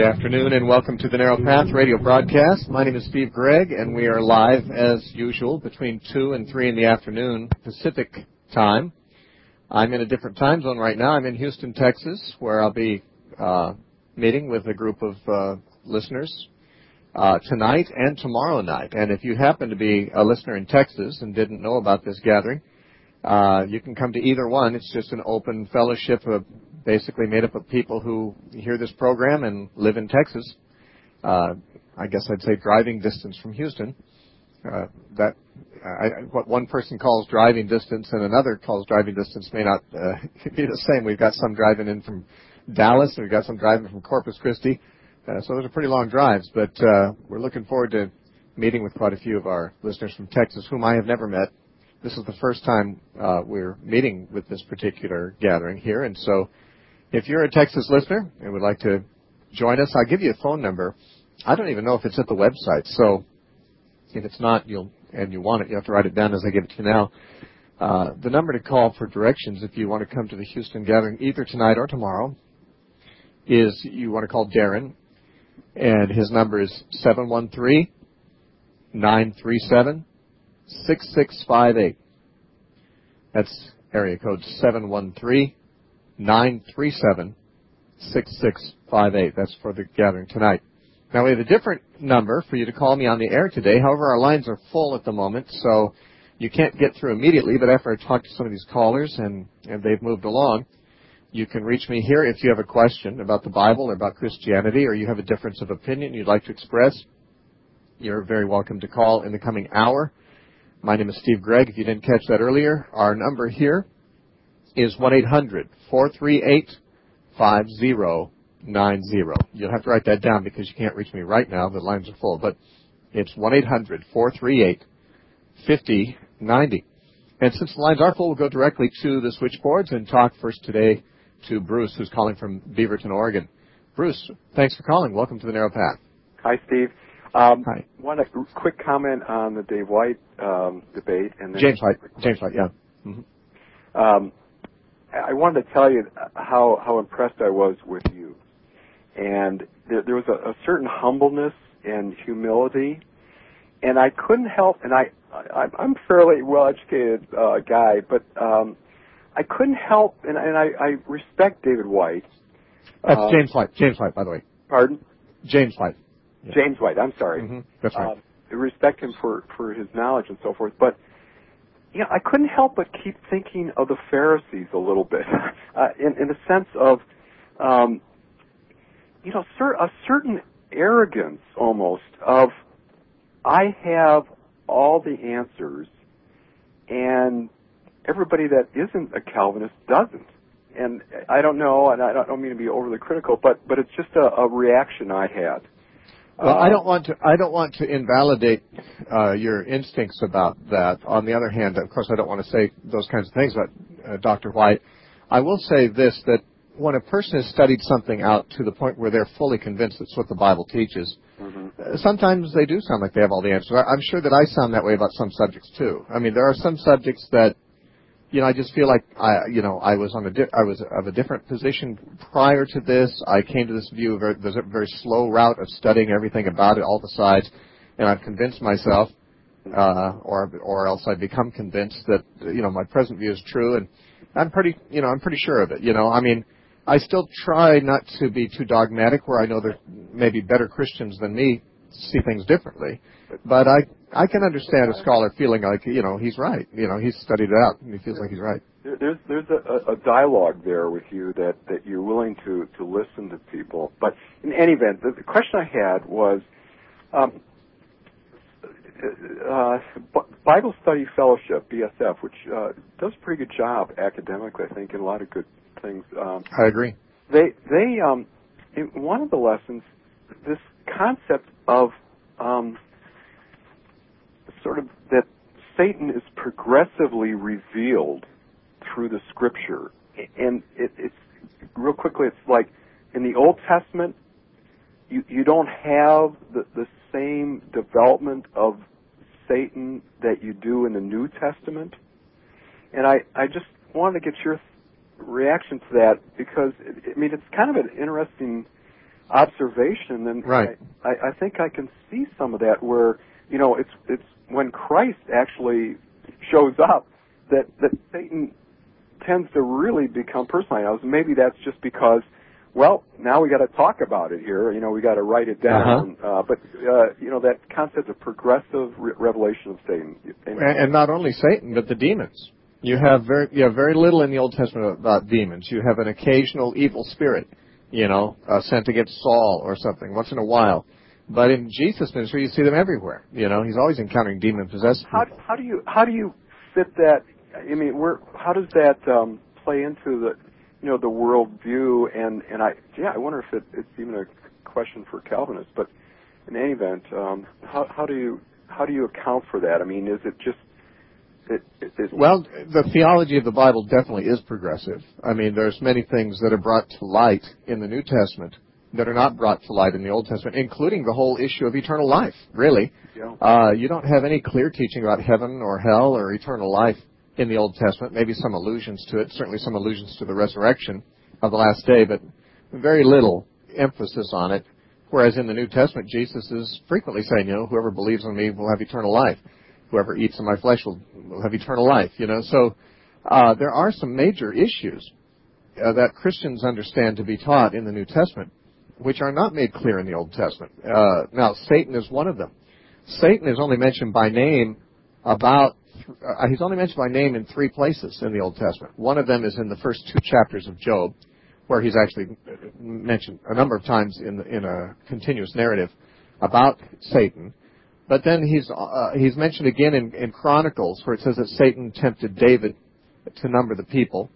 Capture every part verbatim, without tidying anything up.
afternoon and welcome to the Narrow Path radio broadcast. My name is Steve Gregg and we are live as usual between two and three in the afternoon Pacific time. I'm in a different time zone right now. I'm in Houston, Texas, where I'll be uh, meeting with a group of uh, listeners uh, tonight and tomorrow night. And if you happen to be a listener in Texas and didn't know about this gathering, uh, you can come to either one. It's just an open fellowship of basically made up of people who hear this program and live in Texas. Uh, I guess I'd say driving distance from Houston. Uh, that I, what one person calls driving distance and another calls driving distance may not uh, be the same. We've got some driving in from Dallas, and we've got some driving from Corpus Christi. Uh, so those are pretty long drives, but uh, we're looking forward to meeting with quite a few of our listeners from Texas, whom I have never met. This is the first time uh, we're meeting with this particular gathering here, and so if you're a Texas listener and would like to join us, I'll give you a phone number. I don't even know if it's at the website, so if it's not, you'll and you want it, you have to write it down as I give it to you now. Uh, the number to call for directions if you want to come to the Houston gathering either tonight or tomorrow is you want to call Darren, and his number is seven one three, nine three seven, six six five eight. That's area code seven one three, nine three seven, six six five eight. That's for the gathering tonight. Now, we have a different number for you to call me on the air today. However, our lines are full at the moment, so you can't get through immediately. But after I talk to some of these callers and, and they've moved along, you can reach me here if you have a question about the Bible or about Christianity, or you have a difference of opinion you'd like to express. You're very welcome to call in the coming hour. My name is Steve Gregg. If you didn't catch that earlier, our number here is one eight hundred, four three eight, five zero nine zero. You'll have to write that down because you can't reach me right now. The lines are full. But it's one eight hundred, four three eight, five zero nine zero. And since the lines are full, we'll go directly to the switchboards and talk first today to Bruce, who's calling from Beaverton, Oregon. Bruce, thanks for calling. Welcome to the Narrow Path. Hi, Steve. Um, Hi. Want a quick comment on the Dave White um, debate? And then James White. James White, yeah. Mm-hmm. Um, I wanted to tell you how, how impressed I was with you. And there, there was a, a certain humbleness and humility, and I couldn't help, and I, I, I'm a fairly well-educated uh, guy, but um, I couldn't help, and, and I, I respect David White. That's um, James White. James White, by the way. Pardon? James White. Yeah. James White, I'm sorry. Mm-hmm. That's right. Um, I respect him for, for his knowledge and so forth, but you know, I couldn't help but keep thinking of the Pharisees a little bit, uh, in, in the sense of, um, you know, cer- a certain arrogance almost of, I have all the answers, and everybody that isn't a Calvinist doesn't. And I don't know, and I don't mean to be overly critical, but, but it's just a, a reaction I had. Well, I don't want to. I don't want to invalidate uh, your instincts about that. On the other hand, of course, I don't want to say those kinds of things about uh, Doctor White. I will say this: that when a person has studied something out to the point where they're fully convinced it's what the Bible teaches, mm-hmm. uh, sometimes they do sound like they have all the answers. I, I'm sure that I sound that way about some subjects too. I mean, there are some subjects that, you know, I just feel like I, you know, I was on a, di- I was of a different position prior to this. I came to this view. Very, there's a very slow route of studying everything about it, all the sides, and I've convinced myself, uh, or or else I've become convinced that, you know, my present view is true, and I'm pretty, you know, I'm pretty sure of it. You know, I mean, I still try not to be too dogmatic, where I know there may be better Christians than me see things differently, but I. I can understand a scholar feeling like, you know, he's right. You know, he's studied it out, and he feels like he's right. There's there's a, a dialogue there with you that, that you're willing to, to listen to people. But in any event, the, the question I had was, um, uh, Bible Study Fellowship, B S F, which uh, does a pretty good job academically, I think, and a lot of good things. Um, I agree. They, they um, in one of the lessons, this concept of um, sort of that Satan is progressively revealed through the Scripture. And it, it's, real quickly, it's like in the Old Testament, you, you don't have the, the same development of Satan that you do in the New Testament. And I, I just wanted to get your reaction to that because, I mean, it's kind of an interesting observation, and right. I, I think I can see some of that where, you know, it's it's when Christ actually shows up that, that Satan tends to really become personalized. Maybe that's just because, well, now we got to talk about it here. You know, we got to write it down. Uh-huh. Uh, but uh, you know, that concept of progressive re- revelation of Satan, and, and not only Satan, but the demons. You have very you have very little in the Old Testament about demons. You have an occasional evil spirit, you know, uh, sent against Saul or something once in a while. But in Jesus' ministry, you see them everywhere. You know, he's always encountering demon-possessed people. How, how do you how do you fit that? I mean, where how does that um, play into the you know the world view? And, and I yeah, I wonder if it, it's even a question for Calvinists. But in any event, um, how how do you how do you account for that? I mean, is it just It, it, it, well, the theology of the Bible definitely is progressive. I mean, there's many things that are brought to light in the New Testament that are not brought to light in the Old Testament, including the whole issue of eternal life, really. Yeah. Uh, you don't have any clear teaching about heaven or hell or eternal life in the Old Testament, maybe some allusions to it, certainly some allusions to the resurrection of the last day, but very little emphasis on it, whereas in the New Testament, Jesus is frequently saying, you know, whoever believes in me will have eternal life. Whoever eats of my flesh will, will have eternal life, you know. So uh, there are some major issues uh, that Christians understand to be taught in the New Testament, which are not made clear in the Old Testament. Uh, now, Satan is one of them. Satan is only mentioned by name about, uh, he's only mentioned by name in three places in the Old Testament. One of them is in the first two chapters of Job, where he's actually mentioned a number of times in, the, in a continuous narrative about Satan. But then he's uh, he's mentioned again in, in Chronicles, where it says that Satan tempted David to number the people.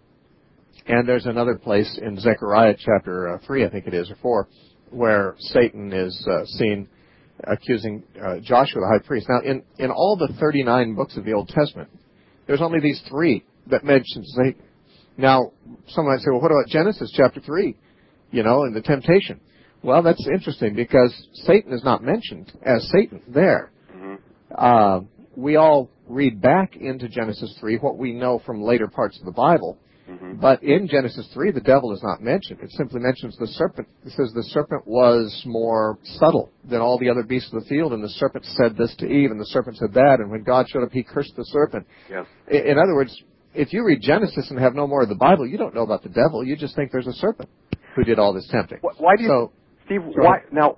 And there's another place in Zechariah chapter uh, three, I think it is, or four, where Satan is uh, seen accusing uh, Joshua, the high priest. Now, in, in all the thirty-nine books of the Old Testament, there's only these three that mention Satan. Now, someone might say, well, what about Genesis chapter three, you know, and the temptation? Well, that's interesting because Satan is not mentioned as Satan there. Mm-hmm. Uh, we all read back into Genesis three what we know from later parts of the Bible. Mm-hmm. But in Genesis three, the devil is not mentioned. It simply mentions the serpent. It says the serpent was more subtle than all the other beasts of the field, and the serpent said this to Eve, and the serpent said that, and when God showed up, he cursed the serpent. Yes. In other words, if you read Genesis and have no more of the Bible, you don't know about the devil. You just think there's a serpent who did all this tempting. Why do you... So, Steve, why now?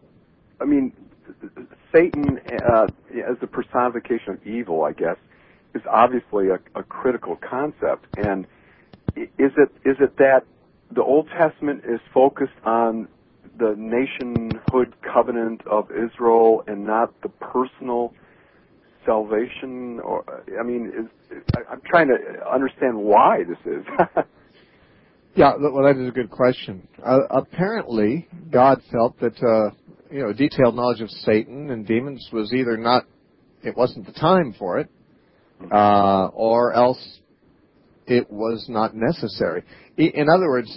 I mean, Satan, uh, as the personification of evil, I guess, is obviously a, a critical concept. And is it is it that the Old Testament is focused on the nationhood covenant of Israel and not the personal salvation? Or I mean, is, I'm trying to understand why this is. Yeah, well, that is a good question. Uh, apparently, God felt that, uh, you know, detailed knowledge of Satan and demons was either not, it wasn't the time for it, uh, or else it was not necessary. In other words,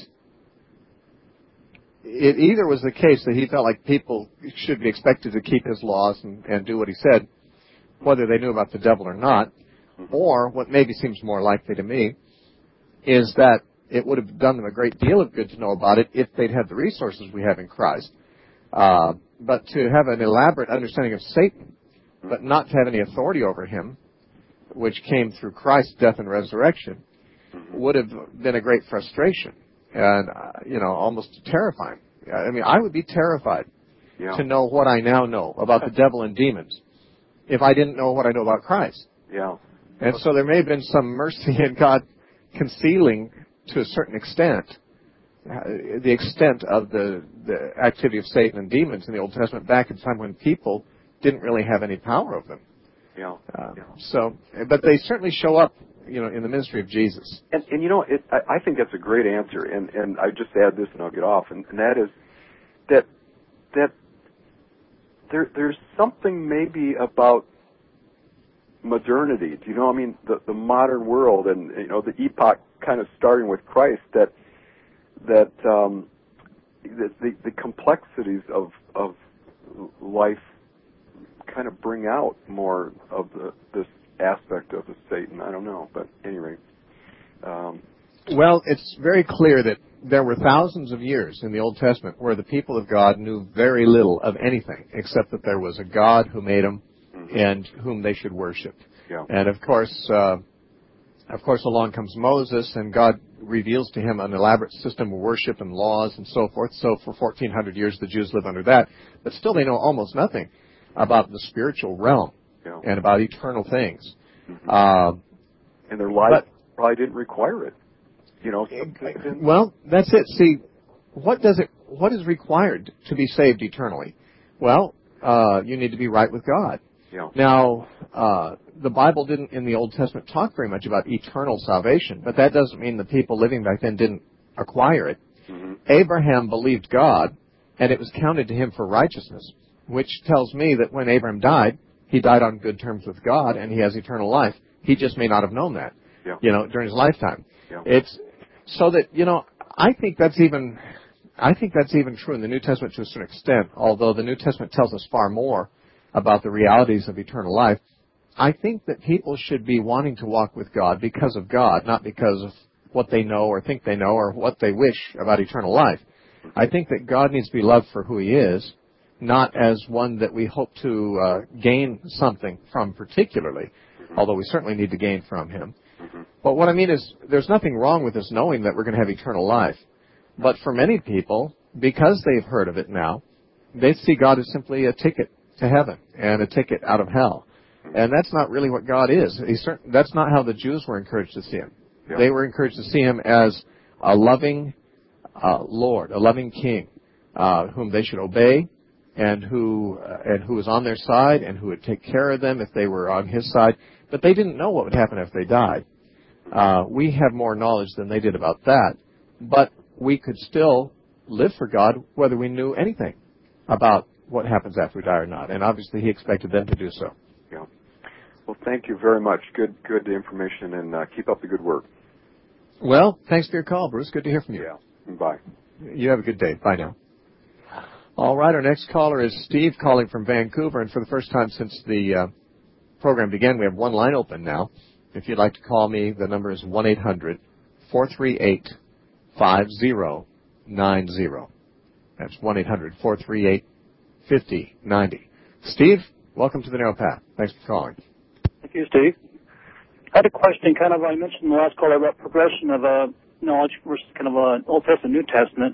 it either was the case that he felt like people should be expected to keep his laws and, and do what he said, whether they knew about the devil or not, or what maybe seems more likely to me is that it would have done them a great deal of good to know about it if they'd had the resources we have in Christ. Uh, but to have an elaborate understanding of Satan, but not to have any authority over him, which came through Christ's death and resurrection, would have been a great frustration and, uh, you know, almost terrifying. I mean, I would be terrified yeah. to know what I now know about the devil and demons if I didn't know what I know about Christ. Yeah. And so there may have been some mercy in God concealing to a certain extent, uh, the extent of the, the activity of Satan and demons in the Old Testament back in a time when people didn't really have any power over them. Yeah. Uh, yeah. So, but they certainly show up, you know, in the ministry of Jesus. And, and you know, it, I, I think that's a great answer. And, and I just add this, and I'll get off. And, and that is that that there there's something maybe about modernity. Do you know? I mean, the the modern world, and you know, the epoch kind of starting with Christ, that that um, the, the the complexities of of life kind of bring out more of the this aspect of the Satan. I don't know, but at any rate. Um, well, it's very clear that there were thousands of years in the Old Testament where the people of God knew very little of anything except that there was a God who made them and whom they should worship. Yeah. And of course, uh, of course, along comes Moses, and God reveals to him an elaborate system of worship and laws and so forth. So for fourteen hundred years, the Jews live under that. But still, they know almost nothing about the spiritual realm Yeah. and about eternal things. Mm-hmm. Uh, and their life but, probably didn't require it. You know. Well, that's it. See, what does it? What is required to be saved eternally? Well, uh, you need to be right with God. Yeah. Now, uh, the Bible didn't in the Old Testament talk very much about eternal salvation, but that doesn't mean the people living back then didn't acquire it. Mm-hmm. Abraham believed God, and it was counted to him for righteousness, which tells me that when Abraham died, he died on good terms with God, and he has eternal life. He just may not have known that, yeah. you know, during his lifetime. Yeah. It's so that, you know, I think that's even, I think that's even true in the New Testament to a certain extent, although the New Testament tells us far more about the realities of eternal life. I think that people should be wanting to walk with God because of God, not because of what they know or think they know or what they wish about eternal life. I think that God needs to be loved for who he is, not as one that we hope to uh, gain something from particularly, although we certainly need to gain from him. But what I mean is there's nothing wrong with us knowing that we're going to have eternal life. But for many people, because they've heard of it now, they see God as simply a ticket to heaven and a ticket out of hell. And that's not really what God is. He's certain, that's not how the Jews were encouraged to see him. Yeah. They were encouraged to see him as a loving uh, Lord, a loving King, uh, whom they should obey, and who uh, and who was on their side, and who would take care of them if they were on his side. But they didn't know what would happen if they died. Uh, we have more knowledge than they did about that. But we could still live for God whether we knew anything about what happens after we die or not. And obviously he expected them to do so. Yeah. Well, thank you very much. Good good information, and uh, keep up the good work. Well, thanks for your call, Bruce. Good to hear from you. Yeah. Bye. You have a good day. Bye now. All right, our next caller is Steve calling from Vancouver, and for the first time since the uh, program began, we have one line open now. If you'd like to call me, the number is one eight hundred four three eight five zero nine zero. That's one eight hundred four three eight five zero nine zero. Steve, welcome to the Narrow Path. Thanks for calling. Thank you, Steve. I had a question, kind of, I mentioned in the last call about progression of uh, knowledge versus kind of uh, Old Testament, New Testament.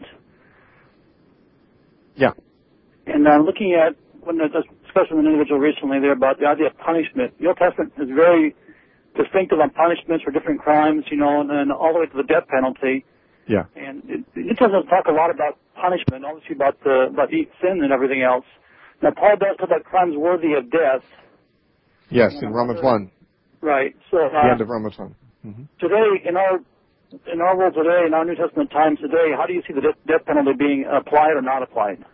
Yeah. And uh, looking at, when I was discussing with an individual recently there about the idea of punishment, the Old Testament is very distinctive on punishments for different crimes, you know, and then all the way to the death penalty. Yeah. And it, the New Testament talk a lot about punishment, obviously about the, about the sin and everything else. Now, Paul does talk about crimes worthy of death. Yes, in Romans one. Right. So uh, the end of Romans one. Mm-hmm. Today, in our in our world today, in our New Testament times today, how do you see the death penalty being applied or not applied?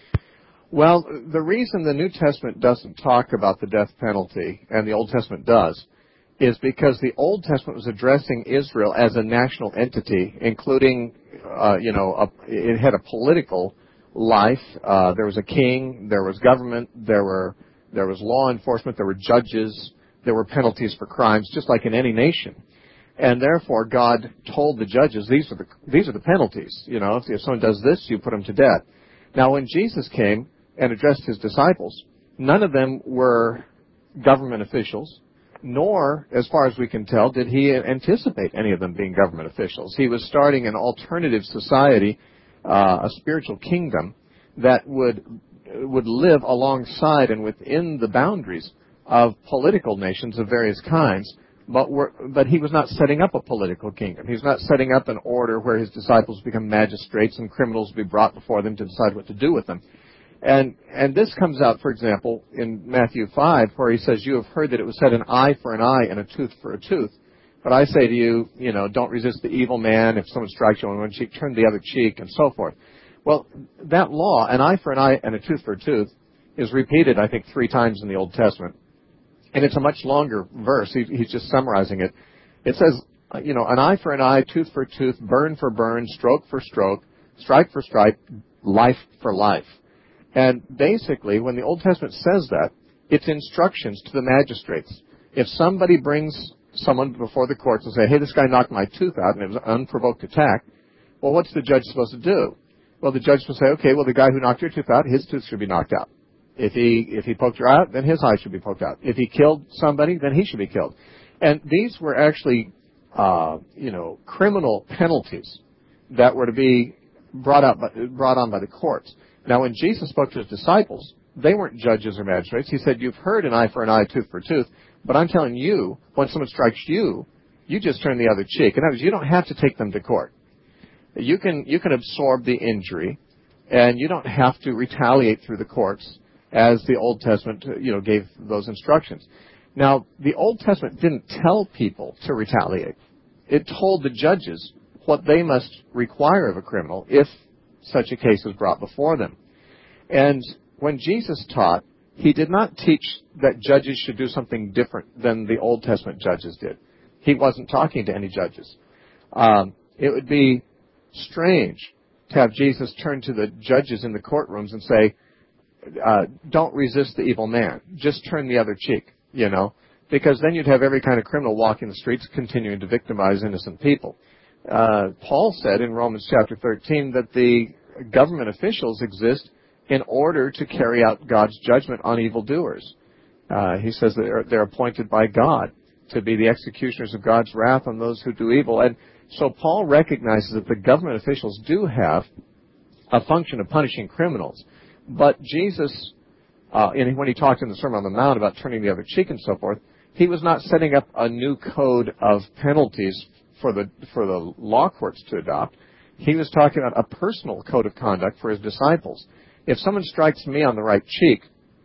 Well, the reason the New Testament doesn't talk about the death penalty, and the Old Testament does, is because the Old Testament was addressing Israel as a national entity, including, uh, you know, a, it had a political life. Uh, there was a king, there was government, there were there was law enforcement, there were judges, there were penalties for crimes, just like in any nation. And therefore, God told the judges, these are the these are the penalties. You know, if, if someone does this, you put them to death. Now, when Jesus came and addressed his disciples, none of them were government officials, nor, as far as we can tell, did he anticipate any of them being government officials. He was starting an alternative society, uh, a spiritual kingdom that would would live alongside and within the boundaries of political nations of various kinds. But, we're, but he was not setting up a political kingdom. He was not setting up an order where his disciples become magistrates and criminals be brought before them to decide what to do with them. And and this comes out, for example, in Matthew five, where he says, you have heard that it was said an eye for an eye and a tooth for a tooth. But I say to you, you know, don't resist the evil man. If someone strikes you on one cheek, turn the other cheek, and so forth. Well, that law, an eye for an eye and a tooth for a tooth, is repeated, I think, three times in the Old Testament. And it's a much longer verse. He, he's just summarizing it. It says, you know, an eye for an eye, tooth for tooth, burn for burn, stroke for stroke, strike for strike, life for life. And basically, when the Old Testament says that, it's instructions to the magistrates. If somebody brings someone before the courts and say, hey, this guy knocked my tooth out and it was an unprovoked attack, Well, what's the judge supposed to do? Well, the judge will say, okay, well, the guy who knocked your tooth out, his tooth should be knocked out. If he if he poked your eye out, then his eye should be poked out. If he killed somebody, then he should be killed. And these were actually, uh, you know, criminal penalties that were to be brought out by, brought on by the courts. Now, when Jesus spoke to his disciples, they weren't judges or magistrates. He said, you've heard an eye for an eye, tooth for tooth. But I'm telling you, when someone strikes you, you just turn the other cheek. In other words, you don't have to take them to court. You can you can absorb the injury, and you don't have to retaliate through the courts, as the Old Testament, you know, gave those instructions. Now, the Old Testament didn't tell people to retaliate. It told the judges what they must require of a criminal if such a case was brought before them. And when Jesus taught, he did not teach that judges should do something different than the Old Testament judges did. He wasn't talking to any judges. Um, it would be strange to have Jesus turn to the judges in the courtrooms and say, uh, don't resist the evil man. Just turn the other cheek, you know, because then you'd have every kind of criminal walking the streets continuing to victimize innocent people. Uh, Paul said in Romans chapter thirteen that the government officials exist in order to carry out God's judgment on evildoers. Uh, he says that they're, they're appointed by God to be the executioners of God's wrath on those who do evil. And so Paul recognizes that the government officials do have a function of punishing criminals. But Jesus, uh, in, when he talked in the Sermon on the Mount about turning the other cheek and so forth, he was not setting up a new code of penalties for the for the law courts to adopt. He was talking about a personal code of conduct for his disciples. If someone strikes me on the right cheek,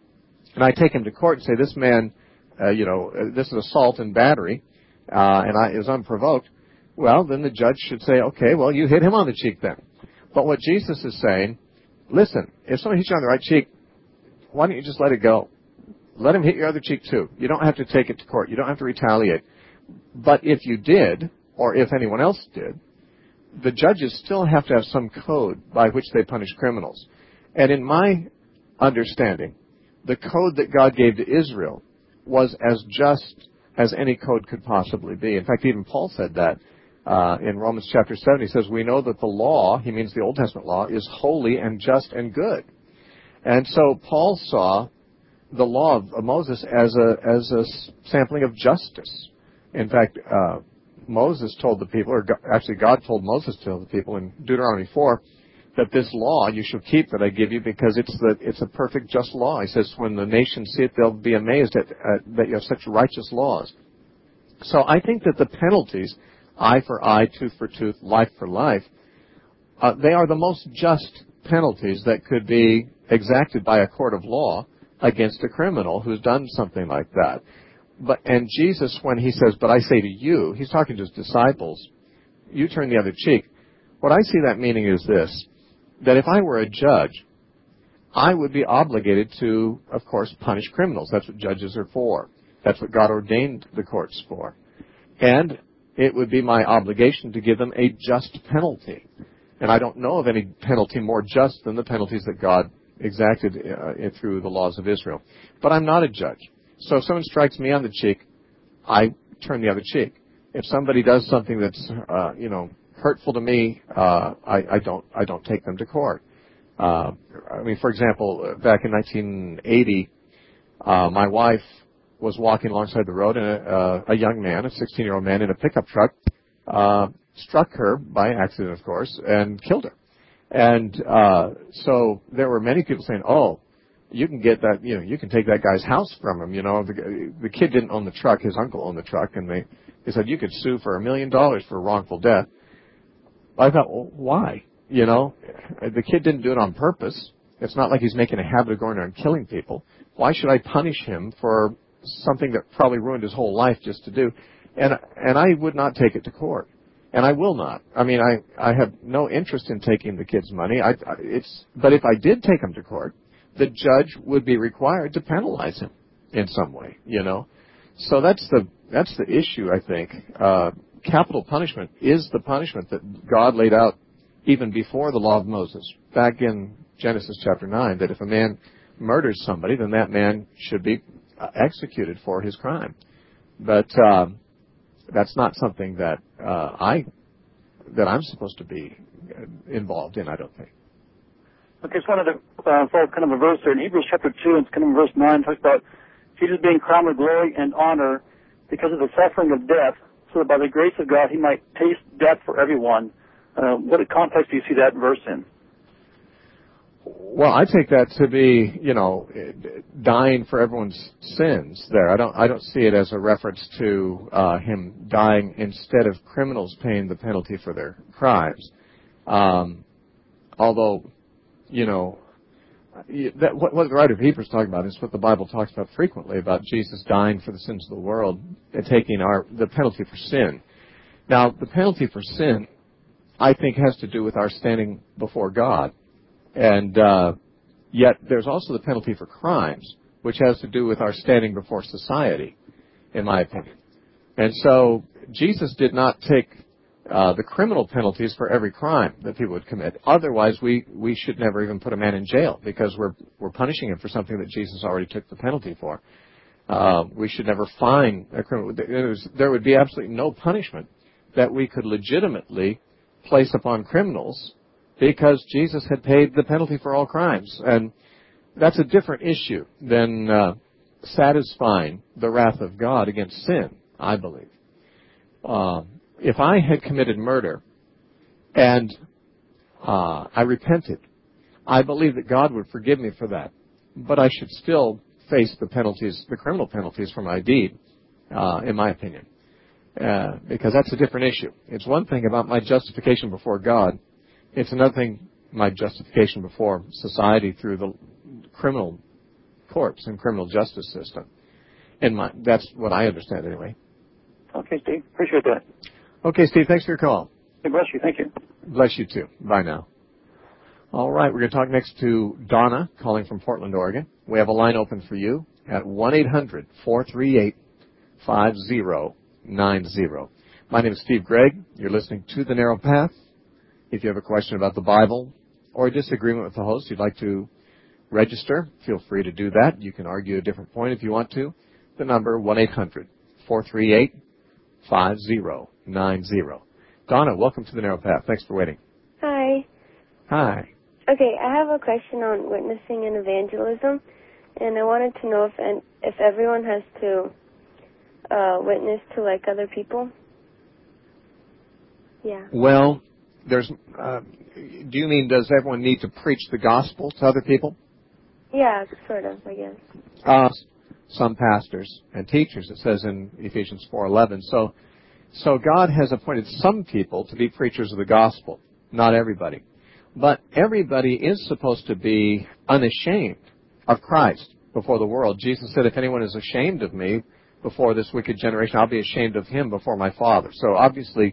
and I take him to court and say, this man, uh, you know, uh, this is assault and battery, uh, and I, is unprovoked, well, then the judge should say, okay, well, you hit him on the cheek then. But what Jesus is saying, listen, if someone hits you on the right cheek, why don't you just let it go? Let him hit your other cheek too. You don't have to take it to court. You don't have to retaliate. But if you did, or if anyone else did, the judges still have to have some code by which they punish criminals. And in my understanding, the code that God gave to Israel was as just as any code could possibly be. In fact, even Paul said that uh, in Romans chapter seven. He says, we know that the law, he means the Old Testament law, is holy and just and good. And so Paul saw the law of Moses as a as a sampling of justice. In fact, uh, Moses told the people, or actually God told Moses to tell the people in Deuteronomy four, that this law you shall keep that I give you because it's the it's a perfect just law. He says when the nations see it, they'll be amazed at, at that you have such righteous laws. So I think that the penalties, eye for eye, tooth for tooth, life for life, uh, they are the most just penalties that could be exacted by a court of law against a criminal who's done something like that. But and Jesus, when he says, but I say to you, he's talking to his disciples, you turn the other cheek. What I see that meaning is this, that if I were a judge, I would be obligated to, of course, punish criminals. That's what judges are for. That's what God ordained the courts for. And it would be my obligation to give them a just penalty. And I don't know of any penalty more just than the penalties that God exacted uh, through the laws of Israel. But I'm not a judge. So if someone strikes me on the cheek, I turn the other cheek. If somebody does something that's, uh, you know, hurtful to me, uh, I, I don't, I don't take them to court. Uh, I mean, for example, back in nineteen eighty, uh, my wife was walking alongside the road, and a, uh, a young man, a sixteen-year-old man in a pickup truck, uh, struck her by accident, of course, and killed her. And uh, so there were many people saying, "Oh, you can get that, you know, you can take that guy's house from him." You know, the, the kid didn't own the truck; his uncle owned the truck, and they, they said you could sue for a million dollars for wrongful death. I thought, well, why? You know, the kid didn't do it on purpose. It's not like he's making a habit of going around killing people. Why should I punish him for something that probably ruined his whole life just to do? And and I would not take it to court, and I will not. I mean, I I have no interest in taking the kid's money. I it's but if I did take him to court, the judge would be required to penalize him in some way. You know, so that's the that's the issue. I think uh, capital punishment is the punishment that God laid out even before the law of Moses, back in Genesis chapter nine, that if a man murders somebody, then that man should be executed for his crime. But uh, that's not something that uh, I that I'm supposed to be involved in, I don't think. Okay, just wanted to uh, follow kind of a verse there in Hebrews chapter two, and it's kind of verse nine, talks about Jesus being crowned with glory and honor because of the suffering of death, so that by the grace of God he might taste death for everyone. Uh, what context do you see that verse in? Well, I take that to be, you know, dying for everyone's sins there. I don't I don't see it as a reference to uh, him dying instead of criminals paying the penalty for their crimes. Um, although, you know, that, what, what the writer of Hebrews is talking about is what the Bible talks about frequently, about Jesus dying for the sins of the world and taking our the penalty for sin. Now, the penalty for sin, I think, has to do with our standing before God. And uh, yet there's also the penalty for crimes, which has to do with our standing before society, in my opinion. And so Jesus did not take uh, the criminal penalties for every crime that people would commit. Otherwise, we, we should never even put a man in jail, because we're we're punishing him for something that Jesus already took the penalty for. Uh, we should never fine a criminal. There would be absolutely no punishment that we could legitimately place upon criminals, because Jesus had paid the penalty for all crimes. And that's a different issue than uh, satisfying the wrath of God against sin, I believe. Uh, if I had committed murder and uh, I repented, I believe that God would forgive me for that. But I should still face the penalties, the criminal penalties for my deed, uh, in my opinion. Uh, because that's a different issue. It's one thing about my justification before God. It's another thing, my justification before society through the criminal courts and criminal justice system. And my, that's what I understand anyway. Okay, Steve. Appreciate that. Okay, Steve. Thanks for your call. God bless you. Thank you. Bless you too. Bye now. All right. We're going to talk next to Donna, calling from Portland, Oregon. We have a line open for you at one eight hundred four three eight five zero nine zero. My name is Steve Gregg. You're listening to The Narrow Path. If you have a question about the Bible or a disagreement with the host, you'd like to register, feel free to do that. You can argue a different point if you want to. The number, one eight hundred four three eight five zero nine zero. Donna, welcome to The Narrow Path. Thanks for waiting. Hi. Hi. Okay, I have a question on witnessing and evangelism, and I wanted to know if if everyone has to uh, witness to, like, other people. Yeah. Well, there's. Uh, do you mean does everyone need to preach the gospel to other people? Yeah, sort of, I guess. Uh, some pastors and teachers, it says in Ephesians four eleven. So, so God has appointed some people to be preachers of the gospel, not everybody. But everybody is supposed to be unashamed of Christ before the world. Jesus said, if anyone is ashamed of me before this wicked generation, I'll be ashamed of him before my Father. So obviously,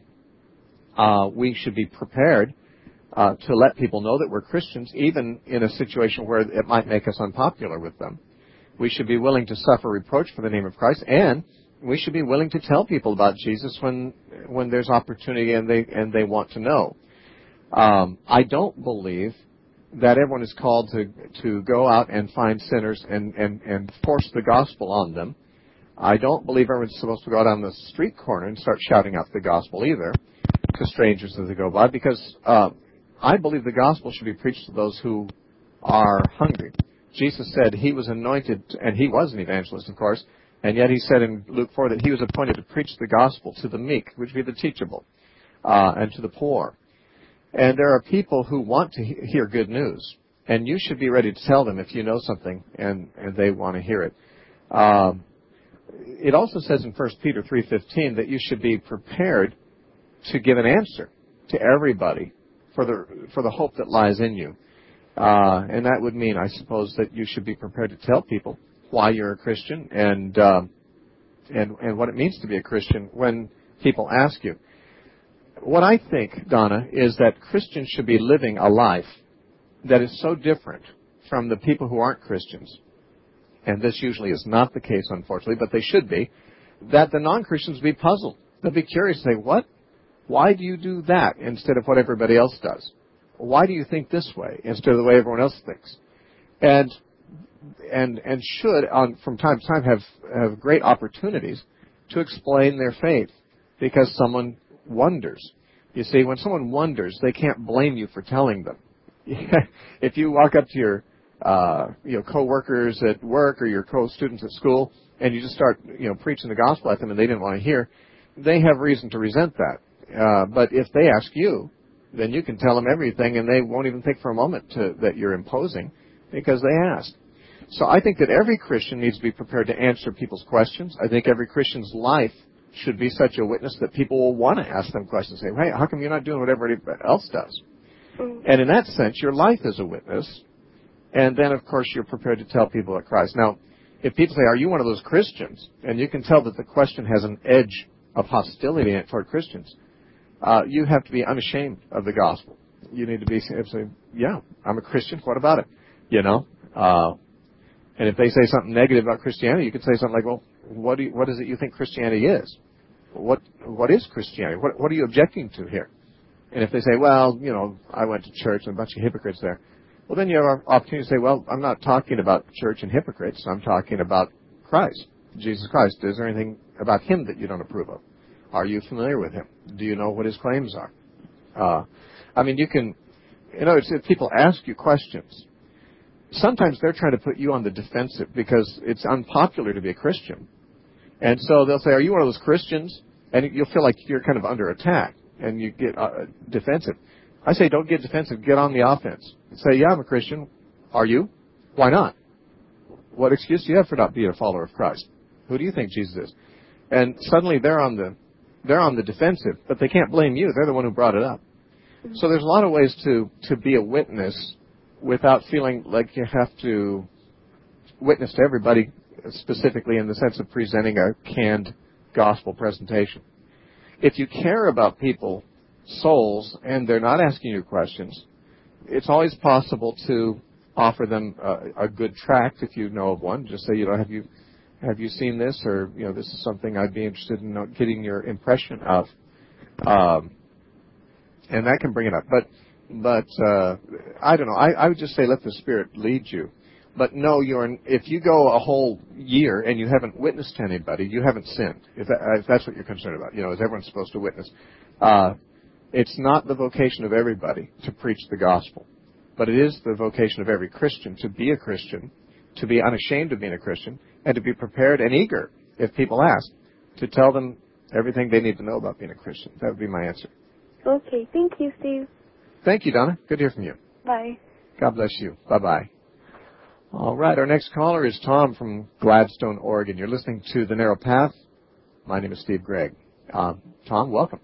uh, we should be prepared uh, to let people know that we're Christians, even in a situation where it might make us unpopular with them. We should be willing to suffer reproach for the name of Christ, and we should be willing to tell people about Jesus when when there's opportunity and they and they want to know. Um, I don't believe that everyone is called to to go out and find sinners and, and, and force the gospel on them. I don't believe everyone's supposed to go out on the street corner and start shouting out the gospel either to strangers as they go by, because uh, I believe the gospel should be preached to those who are hungry. Jesus said he was anointed, and he was an evangelist, of course, and yet he said in Luke four that he was appointed to preach the gospel to the meek, which would be the teachable, uh, and to the poor. And there are people who want to he- hear good news, and you should be ready to tell them if you know something and, and they want to hear it. Um, it also says in First Peter three fifteen that you should be prepared to give an answer to everybody for the for the hope that lies in you. Uh, and that would mean, I suppose, that you should be prepared to tell people why you're a Christian and uh, and and what it means to be a Christian when people ask you. What I think, Donna, is that Christians should be living a life that is so different from the people who aren't Christians, and this usually is not the case, unfortunately, but they should be, that the non-Christians be puzzled. They'll be curious, say, what? Why do you do that instead of what everybody else does? Why do you think this way instead of the way everyone else thinks? And and and should, on, from time to time, have, have great opportunities to explain their faith because someone wonders. You see, when someone wonders, they can't blame you for telling them. If you walk up to your uh, you know, co-workers at work or your co-students at school and you just start, you know, preaching the gospel at them and they didn't want to hear, they have reason to resent that. Uh, but if they ask you, then you can tell them everything and they won't even think for a moment to, that you're imposing because they asked. So I think that every Christian needs to be prepared to answer people's questions. I think every Christian's life should be such a witness that people will want to ask them questions. Say, hey, how come you're not doing what everybody else does? And in that sense, your life is a witness. And then, of course, you're prepared to tell people about Christ. Now, if people say, are you one of those Christians? And you can tell that the question has an edge of hostility in it toward Christians. Uh, you have to be unashamed of the gospel. You need to be say, yeah, I'm a Christian. What about it? You know? Uh, and if they say something negative about Christianity, you could say something like, well, what do you, what is it you think Christianity is? What What is Christianity? What What are you objecting to here? And if they say, well, you know, I went to church and a bunch of hypocrites there, well, then you have an opportunity to say, well, I'm not talking about church and hypocrites. I'm talking about Christ, Jesus Christ. Is there anything about him that you don't approve of? Are you familiar with him? Do you know what his claims are? Uh, I mean, you can, in other words, if people ask you questions, sometimes they're trying to put you on the defensive because it's unpopular to be a Christian. And so they'll say, are you one of those Christians? And you'll feel like you're kind of under attack and you get uh, defensive. I say, don't get defensive. Get on the offense. Say, yeah, I'm a Christian. Are you? Why not? What excuse do you have for not being a follower of Christ? Who do you think Jesus is? And suddenly they're on the they're on the defensive, but they can't blame you. They're the one who brought it up. So there's a lot of ways to, to be a witness without feeling like you have to witness to everybody, specifically in the sense of presenting a canned gospel presentation. If you care about people's souls and they're not asking you questions, it's always possible to offer them a, a good tract if you know of one. Just say, you know, have you have you seen this, or you know, this is something I'd be interested in getting your impression of, um, and that can bring it up. But but uh, I don't know. I, I would just say let the Spirit lead you. But no, you're if you go a whole year and you haven't witnessed to anybody, you haven't sinned. If, that, if that's what you're concerned about, you know, is everyone supposed to witness? Uh, it's not the vocation of everybody to preach the gospel, but it is the vocation of every Christian to be a Christian, to be unashamed of being a Christian, and to be prepared and eager, if people ask, to tell them everything they need to know about being a Christian. That would be my answer. Okay, thank you, Steve. Thank you, Donna. Good to hear from you. Bye. God bless you. Bye-bye. All right, our next caller is Tom from Gladstone, Oregon. You're listening to The Narrow Path. My name is Steve Gregg. Uh, Tom, welcome.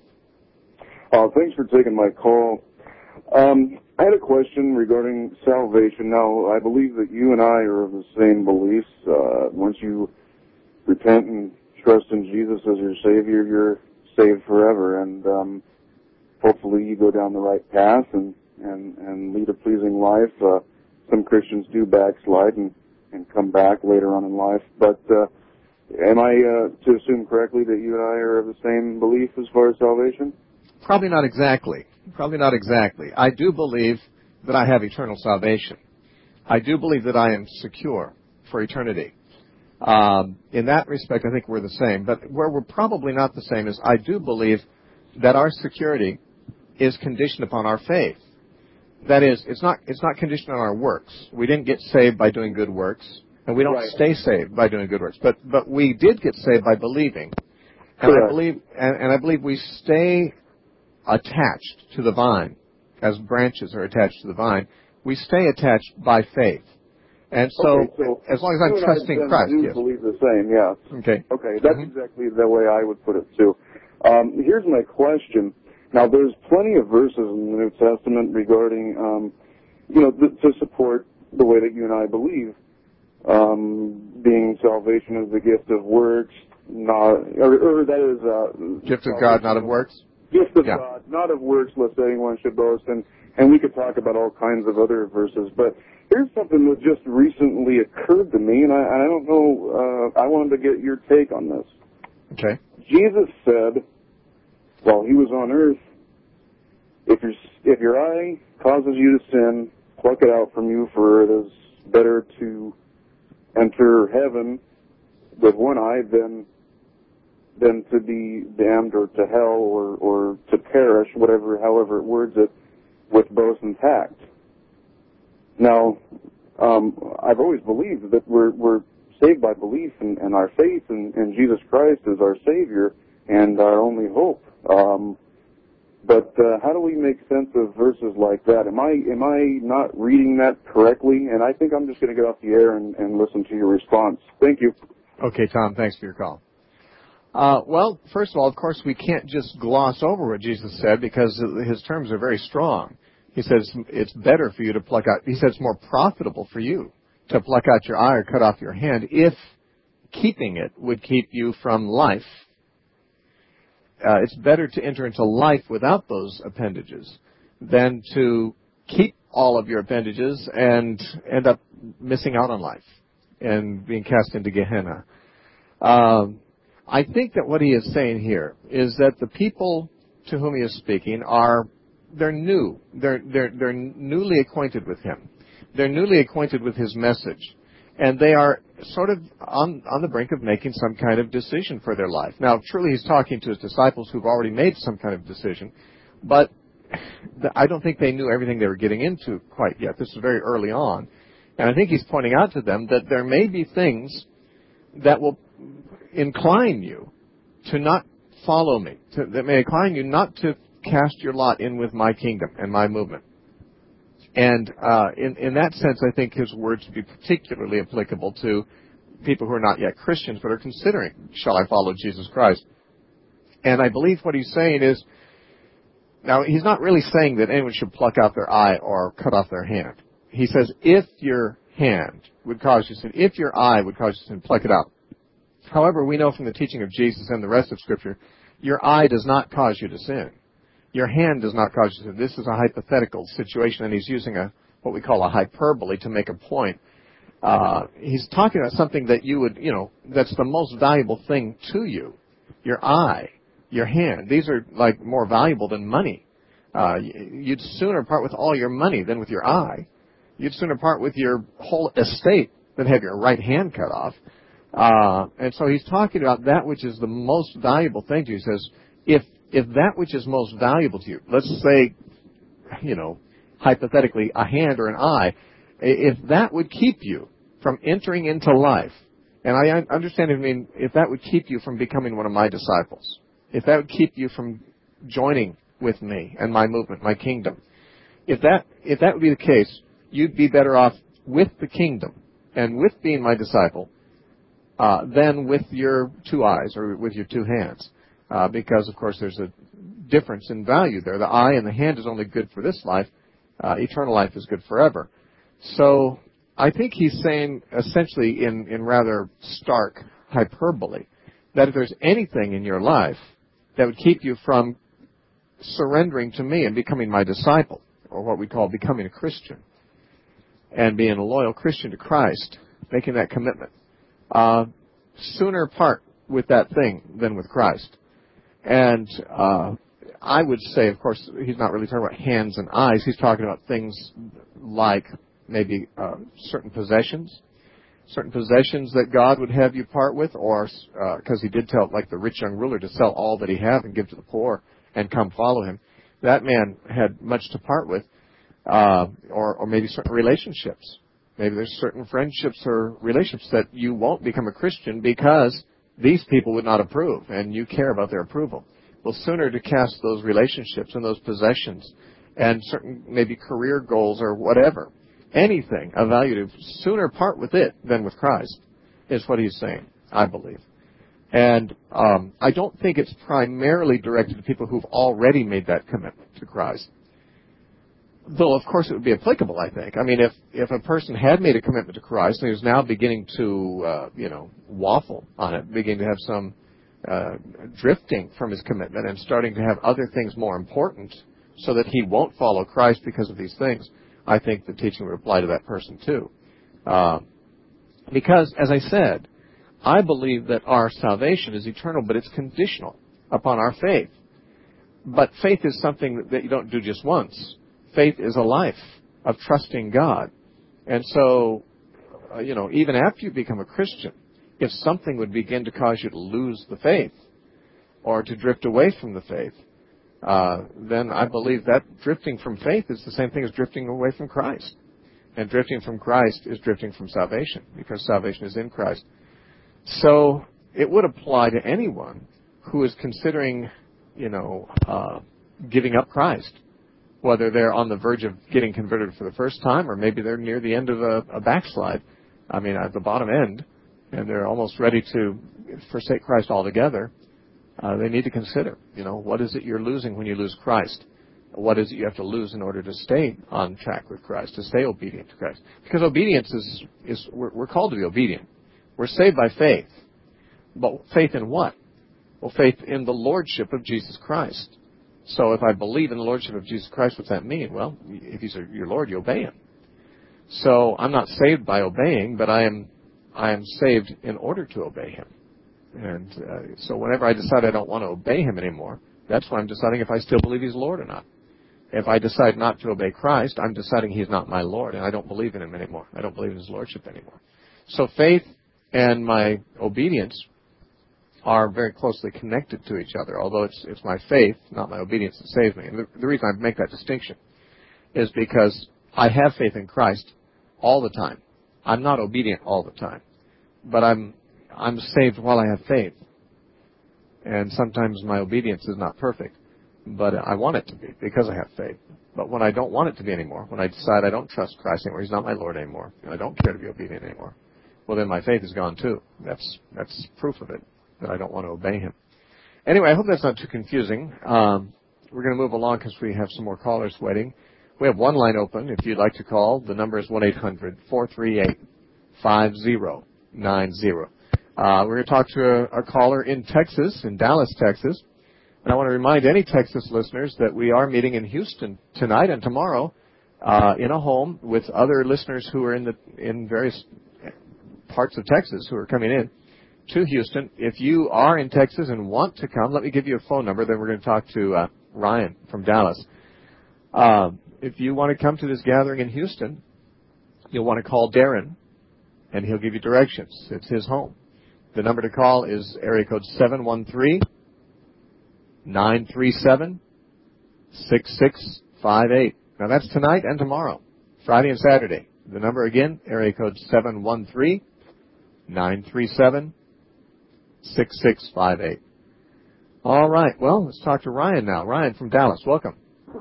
Uh, thanks for taking my call. Um, I had a question regarding salvation. Now, I believe that you and I are of the same beliefs. Uh, once you repent and trust in Jesus as your Savior, you're saved forever. And um, hopefully you go down the right path and, and, and lead a pleasing life. Uh, some Christians do backslide and, and come back later on in life. But uh, am I uh, to assume correctly that you and I are of the same belief as far as salvation? Probably not exactly. Probably not exactly. I do believe that I have eternal salvation. I do believe that I am secure for eternity. Um, in that respect, I think we're the same. But where we're probably not the same is I do believe that our security is conditioned upon our faith. That is, it's not it's not conditioned on our works. We didn't get saved by doing good works, and we don't Right. stay saved by doing good works. But but we did get saved by believing, and Correct. I believe and, and I believe we stay attached to the vine, as branches are attached to the vine. We stay attached by faith, and so, okay, so as long as I'm you and trusting I then Christ, do yes. believe the same, yeah. Okay. Okay, that's Mhm. exactly the way I would put it too. Um, here's my question. Now, there's plenty of verses in the New Testament regarding, um, you know, th- to support the way that you and I believe, um, being salvation is the gift of works, not, or, or that is uh, Gift of God, not of works. Gift of Yeah. God, not of works, lest anyone should boast. And, and we could talk about all kinds of other verses. But here's something that just recently occurred to me, and I, I don't know, uh, I wanted to get your take on this. Okay. Jesus said, while he was on earth, if your, if your eye causes you to sin, pluck it out from you, for it is better to enter heaven with one eye than than to be damned or to hell or, or to perish, whatever, however it words it, with both intact. Now, um, I've always believed that we're, we're saved by belief and, and our faith in, in Jesus Christ as our Savior and our only hope. Um, but uh, how do we make sense of verses like that? Am I am I not reading that correctly? And I think I'm just going to get off the air and, and listen to your response. Thank you. Okay, Tom, thanks for your call. Uh, well, first of all, of course, we can't just gloss over what Jesus said because his terms are very strong. He says it's better for you to pluck out, he says it's more profitable for you to pluck out your eye or cut off your hand if keeping it would keep you from life. Uh, it's better to enter into life without those appendages than to keep all of your appendages and end up missing out on life and being cast into Gehenna. Um, I think that what he is saying here is that the people to whom he is speaking are, they're new. They're, they're, they're newly acquainted with him. They're newly acquainted with his message. And they are sort of on, on the brink of making some kind of decision for their life. Now, truly he's talking to his disciples who've already made some kind of decision, but I don't think they knew everything they were getting into quite yet. This is very early on. And I think he's pointing out to them that there may be things that will incline you to not follow me, to, that may incline you not to cast your lot in with my kingdom and my movement. And uh, in, in that sense, I think his words would be particularly applicable to people who are not yet Christians but are considering, shall I follow Jesus Christ? And I believe what he's saying is, now he's not really saying that anyone should pluck out their eye or cut off their hand. He says, if your hand would cause you sin, if your eye would cause you sin, pluck it out. However, we know from the teaching of Jesus and the rest of Scripture, your eye does not cause you to sin. Your hand does not cause you to sin. This is a hypothetical situation, and he's using a what we call a hyperbole to make a point. Uh, he's talking about something that you would, you know, that's the most valuable thing to you. Your eye, your hand. These are like more valuable than money. Uh, you'd sooner part with all your money than with your eye. You'd sooner part with your whole estate than have your right hand cut off. Uh, and so he's talking about that which is the most valuable thing to you. He says, if if that which is most valuable to you, let's say, you know, hypothetically, a hand or an eye, if that would keep you from entering into life, and I understand, I mean, if that would keep you from becoming one of my disciples, if that would keep you from joining with me and my movement, my kingdom, if that if that would be the case, you'd be better off with the kingdom and with being my disciple uh, than with your two eyes or with your two hands. Uh, because, of course, there's a difference in value there. The eye and the hand is only good for this life. Uh, eternal life is good forever. So I think he's saying, essentially, in, in rather stark hyperbole, that if there's anything in your life that would keep you from surrendering to me and becoming my disciple, or what we call becoming a Christian, and being a loyal Christian to Christ, making that commitment, uh, sooner part with that thing than with Christ. And uh, I would say, of course, he's not really talking about hands and eyes. He's talking about things like maybe uh, certain possessions, certain possessions that God would have you part with, or because uh, he did tell, like the rich young ruler, to sell all that he had and give to the poor and come follow him. That man had much to part with, uh, or, or maybe certain relationships. Maybe there's certain friendships or relationships that you won't become a Christian because these people would not approve, and you care about their approval. Well, sooner to cast those relationships and those possessions and certain maybe career goals or whatever, anything of value to, sooner part with it than with Christ, is what he's saying, I believe. And um, I don't think it's primarily directed to people who've already made that commitment to Christ. Though, of course, it would be applicable, I think. I mean, if, if a person had made a commitment to Christ and is now beginning to, uh, you know, waffle on it, beginning to have some uh, drifting from his commitment and starting to have other things more important so that he won't follow Christ because of these things, I think the teaching would apply to that person, too. Uh, because, as I said, I believe that our salvation is eternal, but it's conditional upon our faith. But faith is something that you don't do just once. Faith is a life of trusting God. And so, uh, you know, even after you become a Christian, if something would begin to cause you to lose the faith, or to drift away from the faith, uh, then I believe that drifting from faith is the same thing as drifting away from Christ. And drifting from Christ is drifting from salvation, because salvation is in Christ. So it would apply to anyone who is considering, you know, uh, giving up Christ, whether they're on the verge of getting converted for the first time, or maybe they're near the end of a, a backslide. I mean, at the bottom end, and they're almost ready to forsake Christ altogether. Uh, they need to consider, you know, what is it you're losing when you lose Christ? What is it you have to lose in order to stay on track with Christ, to stay obedient to Christ? Because obedience is, is we're, we're called to be obedient. We're saved by faith. But faith in what? Well, faith in the lordship of Jesus Christ. So if I believe in the lordship of Jesus Christ, what's that mean? Well, if he's your Lord, you obey him. So I'm not saved by obeying, but I am I am saved in order to obey him. And uh, so whenever I decide I don't want to obey him anymore, that's when I'm deciding if I still believe he's Lord or not. If I decide not to obey Christ, I'm deciding he's not my Lord, and I don't believe in him anymore. I don't believe in his lordship anymore. So faith and my obedience are very closely connected to each other, although it's it's my faith, not my obedience, that saves me. And the, the reason I make that distinction is because I have faith in Christ all the time. I'm not obedient all the time, but I'm I'm saved while I have faith. And sometimes my obedience is not perfect, but I want it to be because I have faith. But when I don't want it to be anymore, when I decide I don't trust Christ anymore, he's not my Lord anymore, and I don't care to be obedient anymore, well, then my faith is gone too. That's that's proof of it, that I don't want to obey him. Anyway, I hope that's not too confusing. Um, we're going to move along because we have some more callers waiting. We have one line open. If you'd like to call, the number is one eight hundred four three eight five zero nine zero. Uh, we're going to talk to a, a caller in Texas, in Dallas, Texas. And I want to remind any Texas listeners that we are meeting in Houston tonight and tomorrow uh, in a home with other listeners who are in the in various parts of Texas who are coming in to Houston. If you are in Texas and want to come, let me give you a phone number. Then we're going to talk to uh, Ryan from Dallas. Uh, if you want to come to this gathering in Houston, you'll want to call Darren, and he'll give you directions. It's his home. The number to call is area code seven one three, nine three seven, six six five eight. Now, that's tonight and tomorrow, Friday and Saturday. The number again, area code seven one three, nine three seven, six six five eight. All right. Well, let's talk to Ryan now. Ryan from Dallas. Welcome.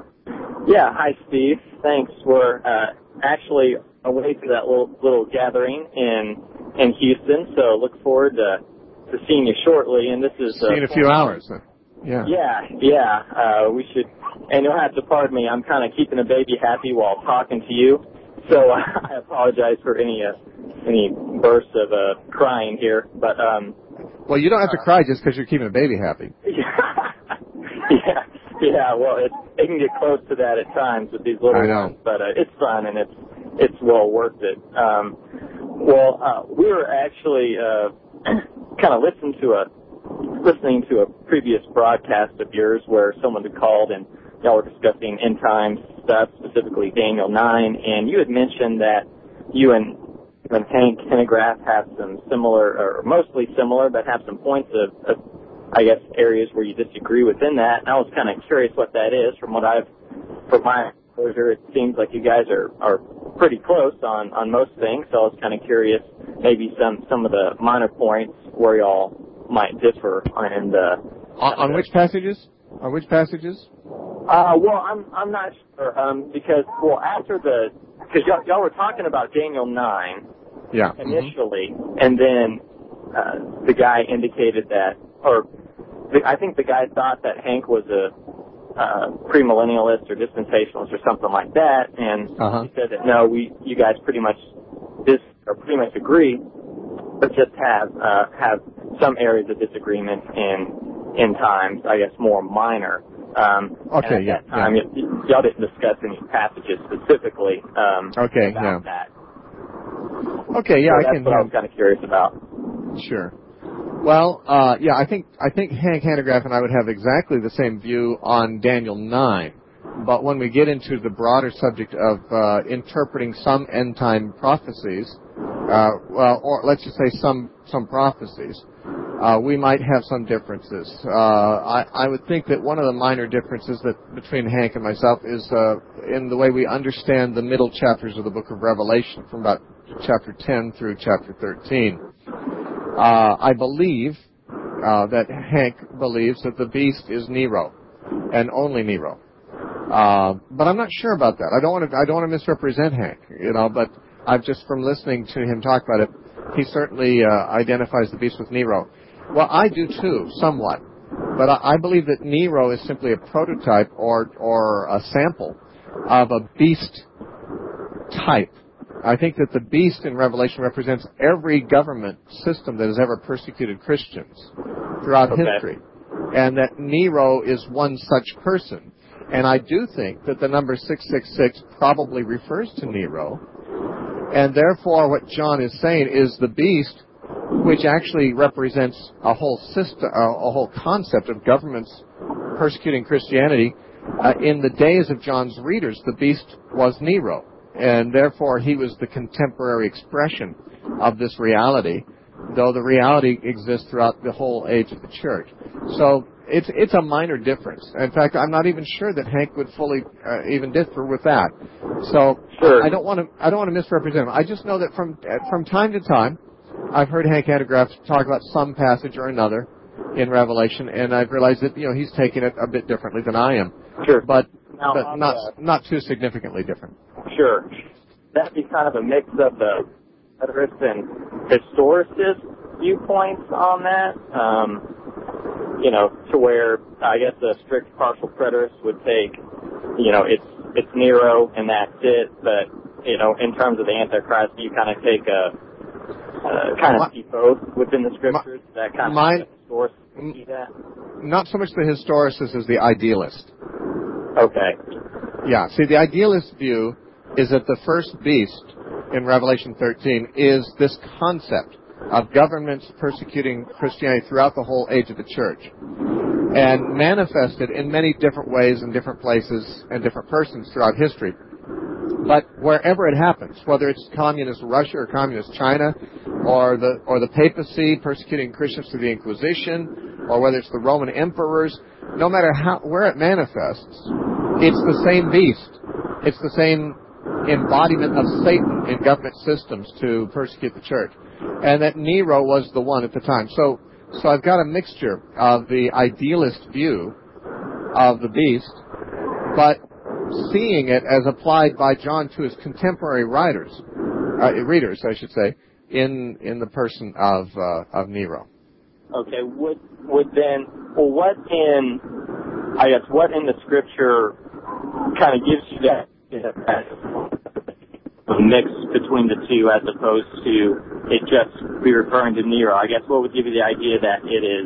Yeah. Hi, Steve. Thanks. We're uh, actually away to that little, little gathering in in Houston, so look forward to, to seeing you shortly. And this is uh, see you in a few hours. Huh? Yeah. Yeah, yeah. Uh, we should, and you'll have to pardon me. I'm kind of keeping the baby happy while talking to you, so I apologize for any uh, any bursts of uh, crying here. But um, well, you don't have to uh, cry just because you're keeping the baby happy. Yeah, yeah, yeah. Well, it, it can get close to that at times with these little I know. ones, but uh, it's fun and it's it's well worth it. Um, well, uh, we were actually uh, kind of listening to a. listening to a previous broadcast of yours where someone had called and y'all were discussing end times stuff, specifically Daniel nine, and you had mentioned that you and, and Hank Hanegraaff have some similar, or mostly similar, but have some points of, of, I guess, areas where you disagree within that. And I was kind of curious what that is. From what I've, from my exposure, it seems like you guys are, are pretty close on, on most things, so I was kind of curious maybe some, some of the minor points where y'all might differ on the on, on which passages? On which passages? Uh, well, I'm I'm not sure um, because well after the because y'all, y'all were talking about Daniel nine, yeah, initially, mm-hmm. and then uh, the guy indicated that, or the, I think the guy thought that Hank was a uh, premillennialist or dispensationalist or something like that, and uh-huh. he said that no, we you guys pretty much dis or pretty much agree, but just have uh, have some areas of disagreement in in times, I guess, more minor. Um, okay, and at yeah. that time, yeah. y- y'all didn't discuss any passages specifically um, okay, about yeah. that. Okay, yeah, so I that's can. what I was kind of curious about. Sure. Well, uh, yeah, I think I think Hank Hanegraaff and I would have exactly the same view on Daniel nine. But when we get into the broader subject of uh, interpreting some end-time prophecies, uh, well, or let's just say some some prophecies, uh, we might have some differences. Uh, I, I would think that one of the minor differences that between Hank and myself is uh, in the way we understand the middle chapters of the book of Revelation, from about chapter ten through chapter thirteen. Uh, I believe uh, that Hank believes that the beast is Nero, and only Nero. Uh, but I'm not sure about that. I don't want to. I don't want to misrepresent Hank, you know. But I've just from listening to him talk about it, he certainly uh, identifies the beast with Nero. Well, I do too, somewhat. But I, I believe that Nero is simply a prototype or or a sample of a beast type. I think that the beast in Revelation represents every government system that has ever persecuted Christians throughout okay. history, and that Nero is one such person. And I do think that the number six six six probably refers to Nero, and therefore what John is saying is the beast, which actually represents a whole system, a whole concept of governments persecuting Christianity. Uh, in the days of John's readers, the beast was Nero, and therefore he was the contemporary expression of this reality, though the reality exists throughout the whole age of the church. So it's it's a minor difference. In fact, I'm not even sure that Hank would fully uh, even differ with that. So sure. I don't want to I don't want to misrepresent him. I just know that from from time to time, I've heard Hank Hanegraaff talk about some passage or another in Revelation, and I've realized that you know he's taking it a bit differently than I am. Sure. But now, but not the, not too significantly different. Sure. That'd be kind of a mix of the preterist and historicist viewpoints on that. Um, you know, to where I guess a strict partial preterist would take, you know, it's it's Nero and that's it. But you know, in terms of the Antichrist, you kind of take a uh, kind of see both within the scriptures. My, that kind mine, of historic see that. Not so much the historicist as the idealist. Okay. Yeah. See, the idealist view is that the first beast in Revelation thirteen is this concept of governments persecuting Christianity throughout the whole age of the church, and manifested in many different ways in different places and different persons throughout history. But wherever it happens, whether it's communist Russia or communist China, or the or the papacy persecuting Christians through the Inquisition, or whether it's the Roman emperors, no matter how where it manifests, it's the same beast. It's the same embodiment of Satan in government systems to persecute the church. And that Nero was the one at the time. So so I've got a mixture of the idealist view of the beast, but seeing it as applied by John to his contemporary writers, uh, readers, I should say, in in the person of uh, of Nero. Okay, would would then, well, what in, I guess, what in the scripture kind of gives you that, that mix between the two as opposed to it just be referring to Nero? I guess what would give you the idea that it is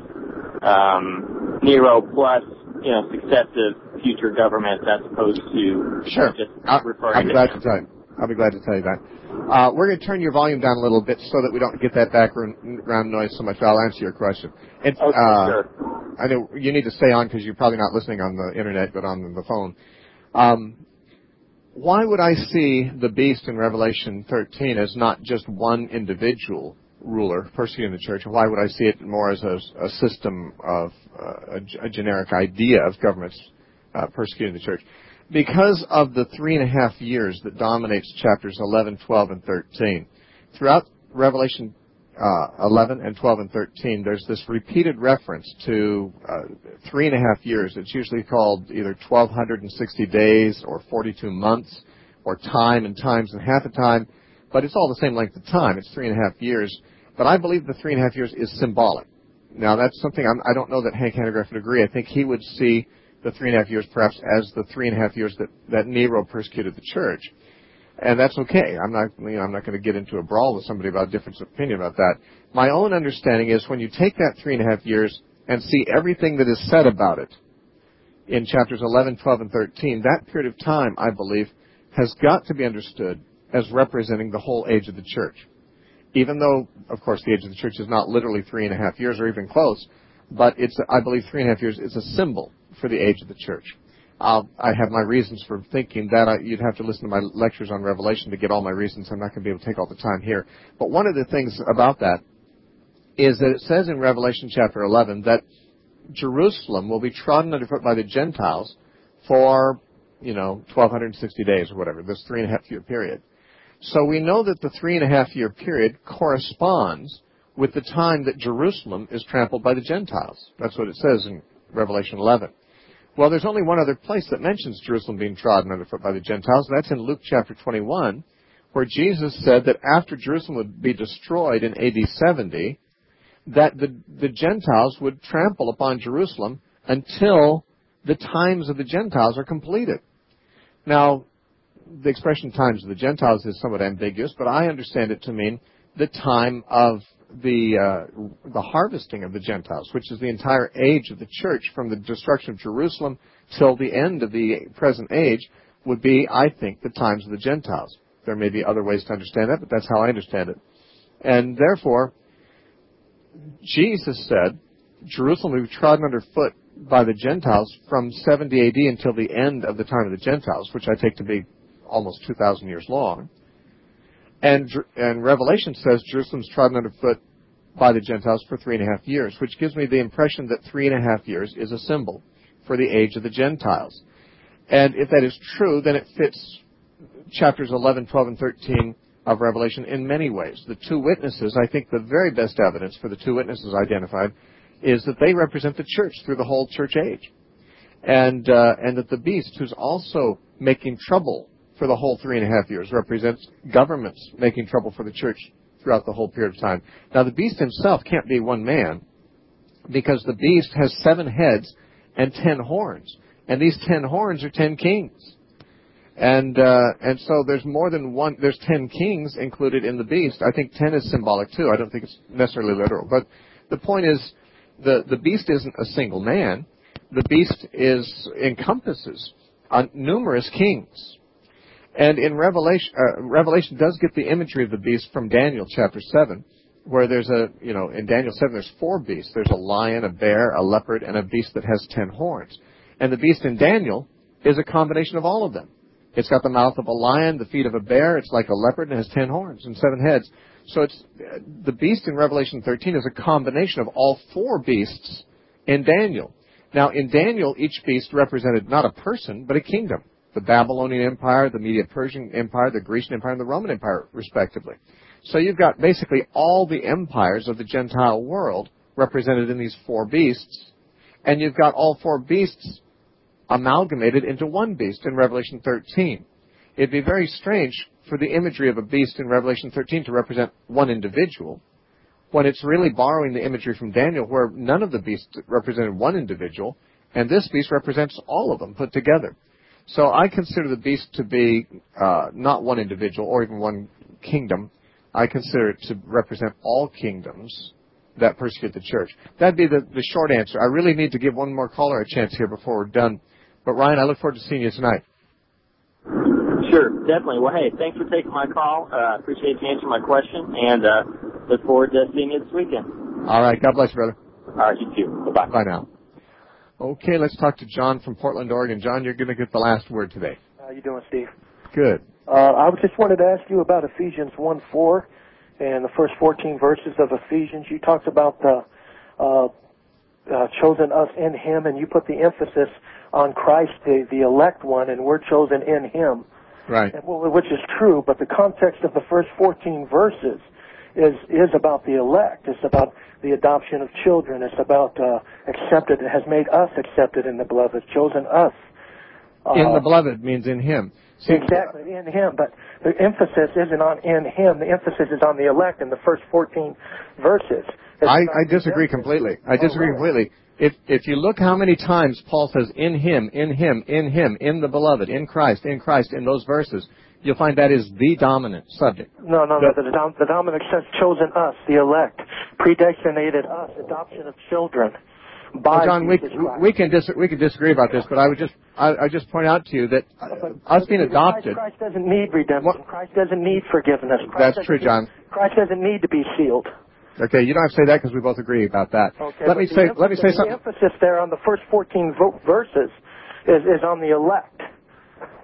um, Nero plus, you know, successive future governments as opposed to sure. just I'll, referring I'll be to glad them? to tell you. I'll be glad to tell you that. Uh, we're going to turn your volume down a little bit so that we don't get that background noise so much. I'll answer your question. It's, okay, uh, sure. I know you need to stay on because you're probably not listening on the internet, but on the phone. Um, why would I see the beast in Revelation thirteen as not just one individual ruler persecuting the church? Why would I see it more as a, a system of uh, a, a generic idea of governments uh, persecuting the church? Because of the three and a half years that dominates chapters eleven, twelve, and thirteen. Throughout Revelation uh, eleven and twelve and thirteen, there's this repeated reference to uh, three and a half years. It's usually called either twelve sixty days or forty-two months or time and times and half a time, but it's all the same length of time. It's three and a half years. But I believe the three and a half years is symbolic. Now, that's something I'm, I don't know that Hank Hanegraaff would agree. I think he would see the three and a half years perhaps as the three and a half years that, that Nero persecuted the church. And that's okay. I'm not, you know, I'm not going to get into a brawl with somebody about a difference of opinion about that. My own understanding is when you take that three and a half years and see everything that is said about it in chapters eleven, twelve, and thirteen, that period of time, I believe, has got to be understood as representing the whole age of the church. Even though, of course, the age of the church is not literally three and a half years or even close, but it's, I believe, three and a half years is a symbol for the age of the church. I'll, I have my reasons for thinking that. I, you'd have to listen to my lectures on Revelation to get all my reasons. I'm not going to be able to take all the time here. But one of the things about that is that it says in Revelation chapter eleven that Jerusalem will be trodden underfoot by the Gentiles for, you know, twelve sixty days or whatever, this three and a half year period. So we know that the three and a half year period corresponds with the time that Jerusalem is trampled by the Gentiles. That's what it says in Revelation eleven. Well, there's only one other place that mentions Jerusalem being trodden underfoot by the Gentiles, and that's in Luke chapter twenty-one, where Jesus said that after Jerusalem would be destroyed in A D seventy, that the, the Gentiles would trample upon Jerusalem until the times of the Gentiles are completed. Now, the expression times of the Gentiles is somewhat ambiguous, but I understand it to mean the time of the uh, the harvesting of the Gentiles, which is the entire age of the church from the destruction of Jerusalem till the end of the present age, would be, I think, the times of the Gentiles. There may be other ways to understand that, but that's how I understand it. And therefore, Jesus said Jerusalem will be trodden underfoot by the Gentiles from seventy A D until the end of the time of the Gentiles, which I take to be almost two thousand years long. And, and Revelation says Jerusalem's trodden underfoot by the Gentiles for three and a half years, which gives me the impression that three and a half years is a symbol for the age of the Gentiles. And if that is true, then it fits chapters eleven, twelve, and thirteen of Revelation in many ways. The two witnesses, I think the very best evidence for the two witnesses identified is that they represent the church through the whole church age. And, uh, and that the beast, who's also making trouble for the whole three and a half years, represents governments making trouble for the church throughout the whole period of time. Now, the beast himself can't be one man, because the beast has seven heads and ten horns. And these ten horns are ten kings. And uh, and so there's more than one, there's ten kings included in the beast. I think ten is symbolic too. I don't think it's necessarily literal. But the point is, the, the beast isn't a single man. The beast is encompasses uh, numerous kings. And in Revelation, uh, Revelation does get the imagery of the beast from Daniel chapter seven, where there's a, you know, in Daniel seven there's four beasts. There's a lion, a bear, a leopard, and a beast that has ten horns. And the beast in Daniel is a combination of all of them. It's got the mouth of a lion, the feet of a bear, it's like a leopard, and it has ten horns and seven heads. So it's, the beast in Revelation thirteen is a combination of all four beasts in Daniel. Now, in Daniel, each beast represented not a person, but a kingdom. The Babylonian Empire, the Medo-Persian Empire, the Grecian Empire, and the Roman Empire, respectively. So you've got basically all the empires of the Gentile world represented in these four beasts, and you've got all four beasts amalgamated into one beast in Revelation thirteen. It'd be very strange for the imagery of a beast in Revelation thirteen to represent one individual, when it's really borrowing the imagery from Daniel, where none of the beasts represented one individual, and this beast represents all of them put together. So I consider the beast to be uh, not one individual or even one kingdom. I consider it to represent all kingdoms that persecute the church. That'd be the, the short answer. I really need to give one more caller a chance here before we're done. But Ryan, I look forward to seeing you tonight. Sure, definitely. Well, hey, thanks for taking my call. I uh, appreciate you answering my question, and uh, look forward to seeing you this weekend. All right. God bless you, brother. All right, you too. Bye-bye. Bye now. Okay, let's talk to John from Portland, Oregon. John, you're going to get the last word today. How you doing, Steve? Good. Uh, I just wanted to ask you about Ephesians one four and the first fourteen verses of Ephesians. You talked about the uh, uh, chosen us in Him, and you put the emphasis on Christ, the, the elect one, and we're chosen in Him. Right. And, well, which is true, but the context of the first fourteen verses is is about the elect. It's about the adoption of children. It's about uh, accepted. It has made us accepted in the beloved, chosen us. Uh, in the beloved means in Him. See, exactly, in Him. But the emphasis isn't on in Him. The emphasis is on the elect in the first fourteen verses. I, I disagree completely. I disagree oh, really? completely. If if you look how many times Paul says in Him, in Him, in Him, in the beloved, in Christ, in Christ, in those verses, you'll find that is the dominant subject. No, no, no. The, the, the dominant says chosen us, the elect, predestinated us, adoption of children. Well, John, we, we can dis- we can disagree about this, but I would just I, I just point out to you that uh, us being adopted. Christ, Christ doesn't need redemption. What? Christ doesn't need forgiveness. Christ That's true, John. Christ doesn't need to be sealed. Okay, you don't have to say that because we both agree about that. Okay, let me say let me say the something. The emphasis there on the first fourteen vo- verses is, is on the elect.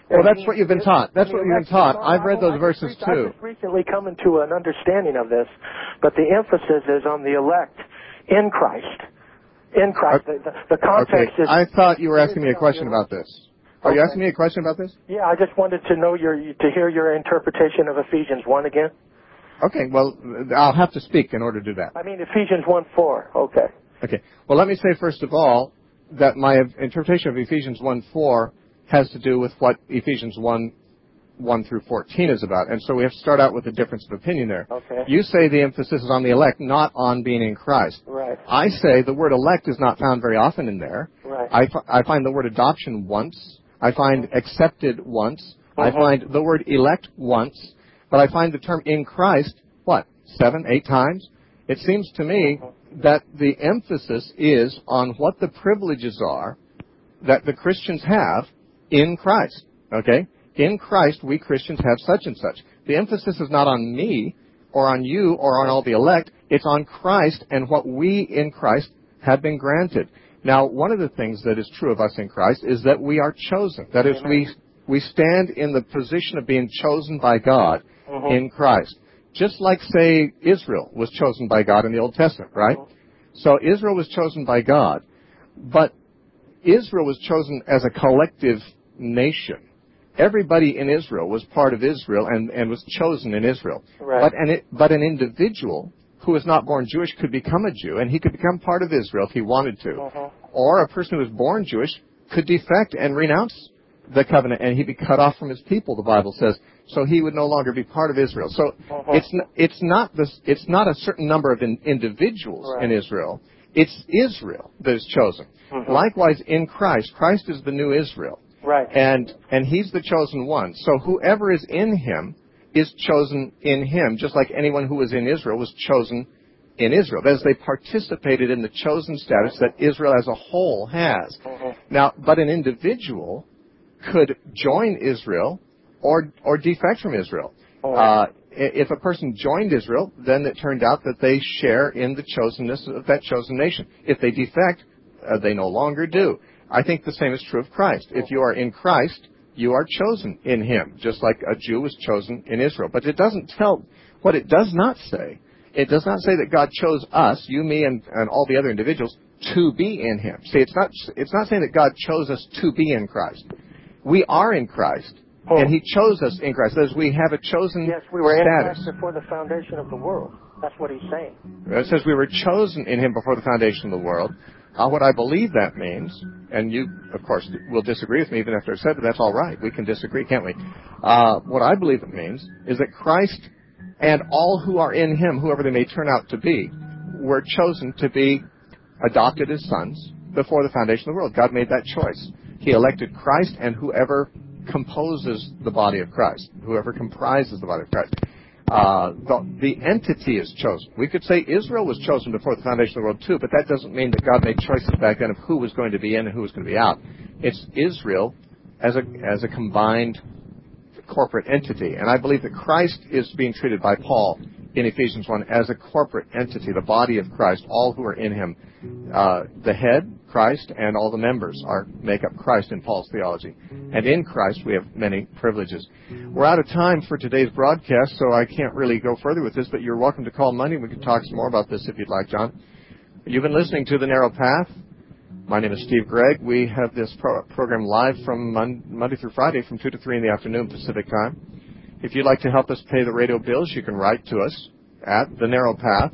Well, that's what you've been taught. That's what you've been taught. I've read those verses I too. just recently come into an understanding of this, but the emphasis is on the elect in Christ. In Christ. The, the, the context okay. is... I thought you were asking me a question about this. Are you asking me a question about this? Yeah, I just wanted to know your to hear your interpretation of Ephesians one again. Okay, well, I'll have to speak in order to do that. I mean Ephesians one four. Okay. Okay. Well, let me say first of all that my interpretation of Ephesians one four has to do with what Ephesians one one through fourteen is about, and so we have to start out with a difference of opinion there. Okay. You say the emphasis is on the elect, not on being in Christ. Right. I say the word elect is not found very often in there. Right. I, f- I find the word adoption once. I find accepted once. Uh-huh. I find the word elect once. But I find the term in Christ, what, seven, eight times? It seems to me that the emphasis is on what the privileges are that the Christians have in Christ. Okay? In Christ, we Christians have such and such. The emphasis is not on me or on you or on all the elect. It's on Christ and what we in Christ have been granted. Now, one of the things that is true of us in Christ is that we are chosen. That is, we we stand in the position of being chosen by God uh-huh. in Christ. Just like, say, Israel was chosen by God in the Old Testament, right? Uh-huh. So Israel was chosen by God, but Israel was chosen as a collective nation. Everybody in Israel was part of Israel and, and was chosen in Israel. Right. But an, but an individual who was not born Jewish could become a Jew, and he could become part of Israel if he wanted to. Uh-huh. Or a person who was born Jewish could defect and renounce the covenant, and he'd be cut off from his people, the Bible says. So he would no longer be part of Israel. So uh-huh. it's, n- it's, not this, it's not a certain number of in- individuals right. in Israel. It's Israel that is chosen. Uh-huh. Likewise, in Christ, Christ is the new Israel. Right. And, and he's the chosen one. So whoever is in him is chosen in him, just like anyone who was in Israel was chosen in Israel. That is, they participated in the chosen status that Israel as a whole has. Uh-huh. Now, but an individual could join Israel or or defect from Israel. Uh-huh. Uh, if a person joined Israel, then it turned out that they share in the chosenness of that chosen nation. If they defect, uh, they no longer do. I think the same is true of Christ. If you are in Christ, you are chosen in him, just like a Jew was chosen in Israel. But it doesn't tell, what it does not say, it does not say that God chose us, you, me, and, and all the other individuals, to be in him. See, it's not, it's not saying that God chose us to be in Christ. We are in Christ, oh. and he chose us in Christ. That is, we have a chosen status. Yes, we were status. in Christ before the foundation of the world. That's what he's saying. It says we were chosen in him before the foundation of the world. Uh, what I believe that means, and you, of course, will disagree with me even after I've said it, that's all right. We can disagree, can't we? Uh, what I believe it means is that Christ and all who are in him, whoever they may turn out to be, were chosen to be adopted as sons before the foundation of the world. God made that choice. He elected Christ and whoever composes the body of Christ, whoever comprises the body of Christ. Uh, the, the entity is chosen. We could say Israel was chosen before the foundation of the world too, but that doesn't mean that God made choices back then of who was going to be in and who was going to be out. It's Israel as a as a combined corporate entity. And I believe that Christ is being treated by Paul in Ephesians one as a corporate entity, the body of Christ, all who are in him. Uh, the head, Christ, and all the members are make up Christ in Paul's theology. And in Christ we have many privileges. We're out of time for today's broadcast, so I can't really go further with this, but you're welcome to call Monday. We can talk some more about this if you'd like, John. You've been listening to The Narrow Path. My name is Steve Gregg. We have this pro- program live from Mon- Monday through Friday from two to three in the afternoon Pacific time. If you'd like to help us pay the radio bills, you can write to us at The Narrow Path,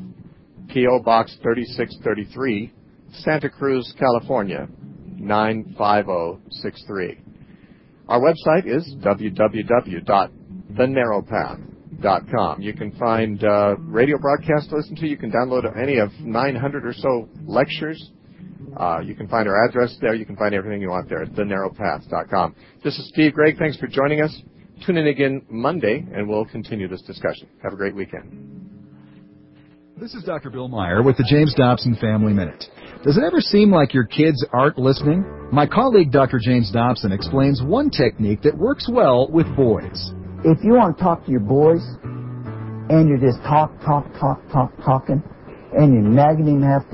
P O. Box thirty-six thirty-three, Santa Cruz, California, nine five zero six three. Our website is w w w dot the narrow path dot com. You can find uh, radio broadcasts to listen to. You can download any of nine hundred or so lectures. Uh, you can find our address there. You can find everything you want there at the narrow path dot com. This is Steve Gregg. Thanks for joining us. Tune in again Monday, and we'll continue this discussion. Have a great weekend. This is Doctor Bill Meyer with the James Dobson Family Minute. Does it ever seem like your kids aren't listening? My colleague, Doctor James Dobson, explains one technique that works well with boys. If you want to talk to your boys, and you're just talk, talk, talk, talk, talking, and you're nagging him after